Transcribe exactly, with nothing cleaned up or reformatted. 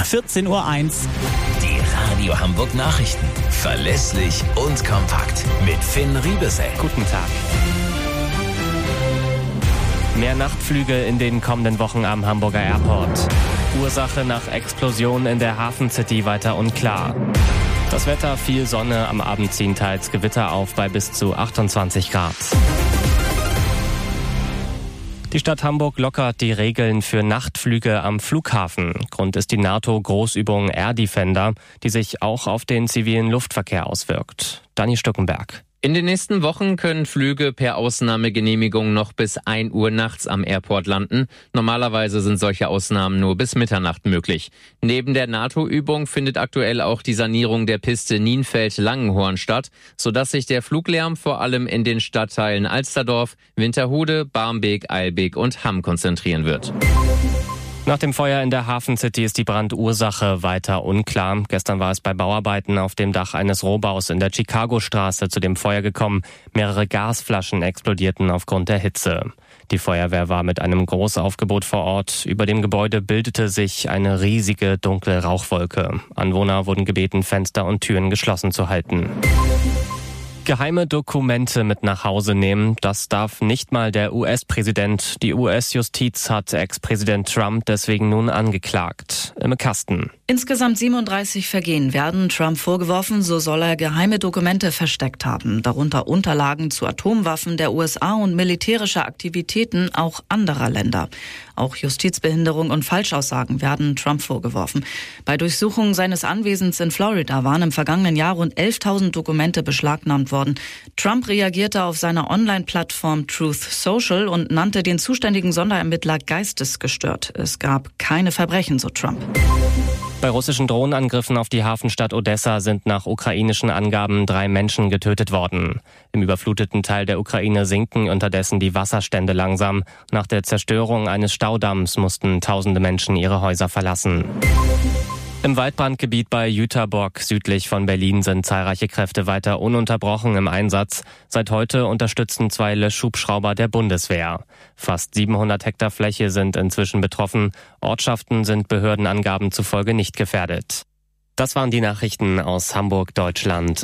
vierzehn Uhr eins. Die Radio Hamburg Nachrichten. Verlässlich und kompakt. Mit Finn Riebesell. Guten Tag. Mehr Nachtflüge in den kommenden Wochen am Hamburger Airport. Ursache nach Explosion in der Hafen City weiter unklar. Das Wetter, viel Sonne, am Abend ziehen teils Gewitter auf bei bis zu achtundzwanzig Grad. Die Stadt Hamburg lockert die Regeln für Nachtflüge am Flughafen. Grund ist die NATO-Großübung Air Defender, die sich auch auf den zivilen Luftverkehr auswirkt. Dani Stuckenberg. In den nächsten Wochen können Flüge per Ausnahmegenehmigung noch bis ein Uhr nachts am Airport landen. Normalerweise sind solche Ausnahmen nur bis Mitternacht möglich. Neben der NATO-Übung findet aktuell auch die Sanierung der Piste Nienfeld-Langenhorn statt, sodass sich der Fluglärm vor allem in den Stadtteilen Alsterdorf, Winterhude, Barmbek, Eilbek und Hamm konzentrieren wird. Nach dem Feuer in der Hafen City ist die Brandursache weiter unklar. Gestern war es bei Bauarbeiten auf dem Dach eines Rohbaus in der Chicago-Straße zu dem Feuer gekommen. Mehrere Gasflaschen explodierten aufgrund der Hitze. Die Feuerwehr war mit einem Großaufgebot vor Ort. Über dem Gebäude bildete sich eine riesige dunkle Rauchwolke. Anwohner wurden gebeten, Fenster und Türen geschlossen zu halten. Geheime Dokumente mit nach Hause nehmen, das darf nicht mal der U S-Präsident. Die U S-Justiz hat Ex-Präsident Trump deswegen nun angeklagt. Im Kasten. Insgesamt siebenunddreißig Vergehen werden Trump vorgeworfen, so soll er geheime Dokumente versteckt haben, darunter Unterlagen zu Atomwaffen der U S A und militärische Aktivitäten auch anderer Länder. Auch Justizbehinderung und Falschaussagen werden Trump vorgeworfen. Bei Durchsuchungen seines Anwesens in Florida waren im vergangenen Jahr rund elftausend Dokumente beschlagnahmt worden. Trump reagierte auf seiner Online-Plattform Truth Social und nannte den zuständigen Sonderermittler geistesgestört. Es gab keine Verbrechen, so Trump. Bei russischen Drohnenangriffen auf die Hafenstadt Odessa sind nach ukrainischen Angaben drei Menschen getötet worden. Im überfluteten Teil der Ukraine sinken unterdessen die Wasserstände langsam. Nach der Zerstörung eines Staudamms mussten tausende Menschen ihre Häuser verlassen. Im Waldbrandgebiet bei Jüterbock südlich von Berlin sind zahlreiche Kräfte weiter ununterbrochen im Einsatz. Seit heute unterstützen zwei Löschhubschrauber der Bundeswehr. Fast siebenhundert Hektar Fläche sind inzwischen betroffen. Ortschaften sind Behördenangaben zufolge nicht gefährdet. Das waren die Nachrichten aus Hamburg, Deutschland.